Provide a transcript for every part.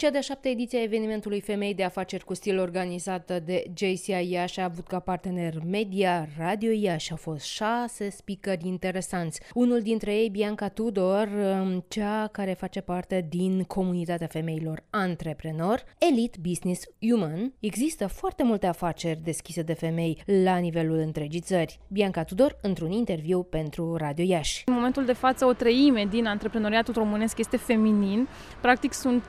Cea de-a 7-a ediție a evenimentului Femei de Afaceri cu Stil organizată de JCI Iași a avut ca partener media Radio Iași. Au fost 6 speakeri interesanți. Unul dintre ei, Bianca Tudor, cea care face parte din comunitatea femeilor antreprenori, Elite Business Woman. Există foarte multe afaceri deschise de femei la nivelul întregii țări. Bianca Tudor, într-un interviu pentru Radio Iași. În momentul de față, o treime din antreprenoriatul românesc este feminin. Practic sunt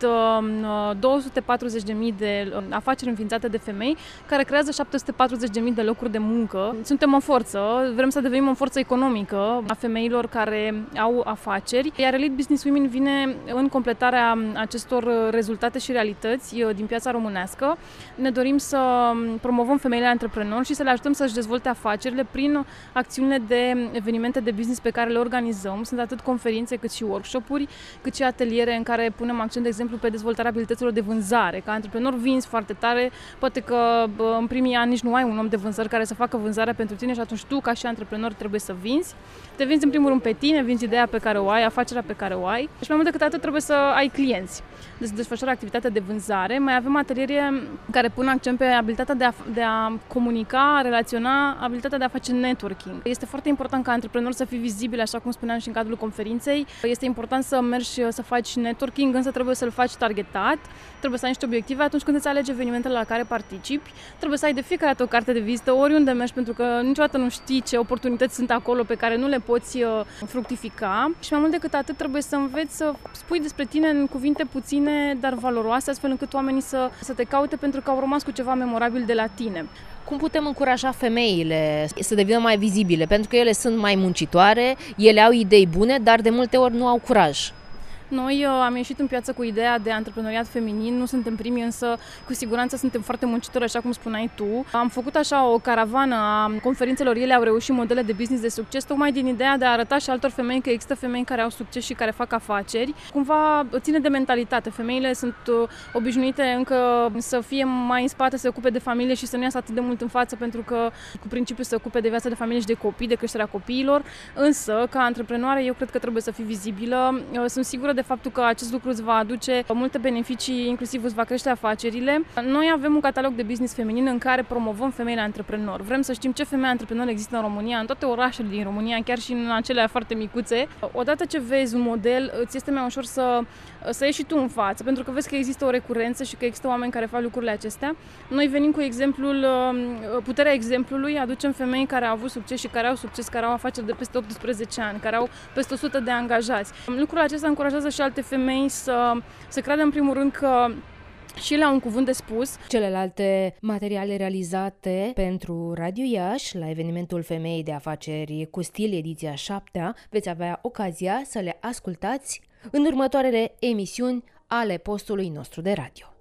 240.000 de afaceri înființate de femei, care creează 740.000 de locuri de muncă. Suntem o forță, vrem să devenim o forță economică a femeilor care au afaceri, iar Elite Business Women vine în completarea acestor rezultate și realități din piața românească. Ne dorim să promovăm femeile antreprenori și să le ajutăm să-și dezvolte afacerile prin acțiunile de evenimente de business pe care le organizăm. Sunt atât conferințe cât și workshop-uri, cât și ateliere în care punem accent, de exemplu, pe dezvoltarea abilităților de vânzare. Ca antreprenor vinzi foarte tare, poate că în primii ani nici nu ai un om de vânzări care să facă vânzarea pentru tine și atunci tu, ca și antreprenor, trebuie să vinzi. Te vinzi în primul rând pe tine, vinzi ideea pe care o ai, afacerea pe care o ai și mai mult decât atât trebuie să ai clienți. Deci desfășoară activitatea de vânzare. Mai avem ateliere care pun accent pe abilitatea de a comunica, a relaționa, abilitatea de a face networking. Este foarte important ca antreprenor să fii vizibil, așa cum spuneam și în cadrul conferinței. Este important să mergi să faci networking, însă trebuie să-l faci targetat, trebuie să ai niște obiective atunci când îți alegi evenimentele la care participi. Trebuie să ai de fiecare dată o carte de vizită oriunde mergi, pentru că niciodată nu știi ce oportunități sunt acolo pe care nu le poți fructifica. Și mai mult decât atât trebuie să înveți să spui despre tine în cuvinte puține, dar valoroase, astfel încât oamenii să te caute pentru că au rămas cu ceva memorabil de la tine. Cum putem încuraja femeile să devină mai vizibile? Pentru că ele sunt mai muncitoare, ele au idei bune, dar de multe ori nu au curaj. Noi am ieșit în piață cu ideea de antreprenoriat feminin, nu suntem primii, însă cu siguranță suntem foarte muncitori, așa cum spuneai tu. Am făcut așa o caravană a conferințelor, ele au reușit modele de business de succes, tocmai din ideea de a arăta și altor femei că există femei care au succes și care fac afaceri. Cumva ține de mentalitate. Femeile sunt obișnuite încă să fie mai în spate, să se ocupe de familie și să nu iasă atât de mult în față, pentru că cu principiu se ocupe de viața de familie și de copii, de creșterea copiilor. Însă, ca antreprenoare, eu cred că trebuie să fii vizibilă. Sunt sigură de faptul că acest lucru îți va aduce multe beneficii, inclusiv îți va crește afacerile. Noi avem un catalog de business feminin în care promovăm femeile antreprenori. Vrem să știm ce femei antreprenori există în România, în toate orașele din România, chiar și în acelea foarte micuțe. Odată ce vezi un model, îți este mai ușor să ieși și tu în față, pentru că vezi că există o recurență și că există oameni care fac lucrurile acestea. Noi venim cu exemplul, puterea exemplului, aducem femei care au avut succes și care au succes, care au afaceri de peste 18 ani, care au peste 100 de angajați. Lucrul acesta încurajează și alte femei să creadă în primul rând că și ele au un cuvânt de spus. Celelalte materiale realizate pentru Radio Iași la evenimentul Femei de Afaceri cu Stil ediția 7-a veți avea ocazia să le ascultați în următoarele emisiuni ale postului nostru de radio.